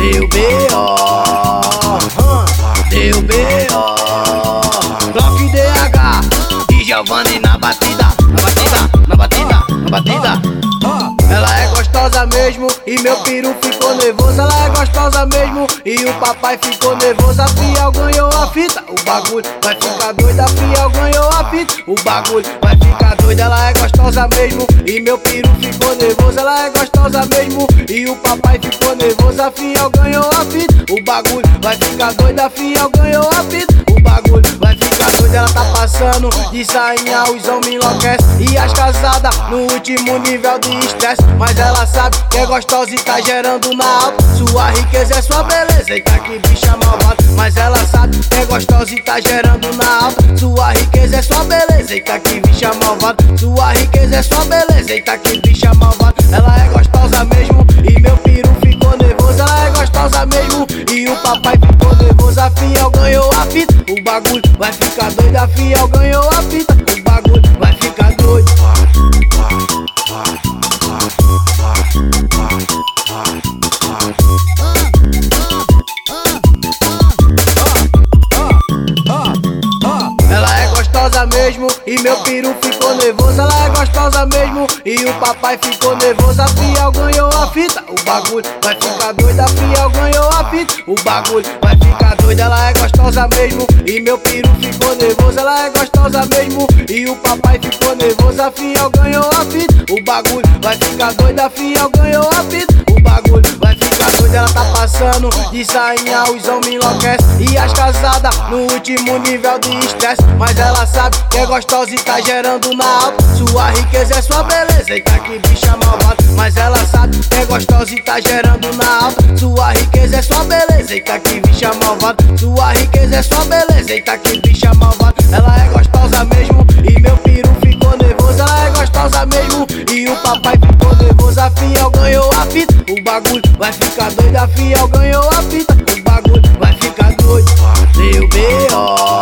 deu B.O. Deu B.O. Block DH e Giovanni na batida, na batida, na batida, na batida. Ela é gostosa mesmo e meu peru ficou nervoso. Ela é gostosa mesmo e o papai ficou nervoso. A Fiel ganhou a fita, o bagulho vai ficar doido. A Fiel ganhou a fita, o bagulho vai ficar doido. Ela é gostosa mesmo e meu peru ficou nervoso. Ela é gostosa mesmo e o papai ficou nervoso. A Fiel ganhou a fita, o bagulho vai ficar doido. A Fiel ganhou a fita, o bagulho vai ficar doido. Ela tá passando de sainha, os homens enlouquecem. E as casadas no último nível de estresse. Mas ela sabe que é gostosa e tá gerando na alta. Sua riqueza é sua beleza, eita que bicha malvada. Mas ela sabe que é gostosa e tá gerando na alta. Sua riqueza é sua beleza, eita que bicha malvada. Sua riqueza é sua beleza, eita que bicha malvada. Ela é gostosa mesmo e meu peru ficou nervoso. Ela é gostosa mesmo e o papai ficou nervoso. A Fiel ganhou a fita, o bagulho vai ficar doido. A Fiel ganhou a fita, o bagulho vai ficar doido. Ela é gostosa mesmo e meu peru ficou nervoso. Ela é gostosa mesmo e o papai ficou nervoso. A Fiel ganhou a fita, o bagulho vai ficar doido. A Fiel ganhou a fita, o bagulho vai ficar doido. Ela é gostosa mesmo e meu peru ficou nervoso. Ela é gostosa mesmo e o papai ficou nervoso. A Fiel ganhou a fita, o bagulho vai ficar doido. A Fiel ganhou a fita, o bagulho vai ficar doido. Ela tá passando de sainha, os homens enlouquecem. E as casadas no último nível de estresse. Mas ela sabe que é gostosa e tá gerando na alta. Sua riqueza é sua beleza, eita que bicha malvada. Mas ela sabe que é gostosa e tá gerando na alta. Sua riqueza é sua beleza, eita que bicha malvada. Sua riqueza é sua beleza, eita que bicha malvada. Ela é gostosa mesmo e meu peru ficou nervoso. Ela é gostosa mesmo e o papai ficou nervoso. A Fiel ganhou a fita, o bagulho vai ficar doido. A Fiel ganhou a fita, o bagulho vai ficar doido. Deu B.O.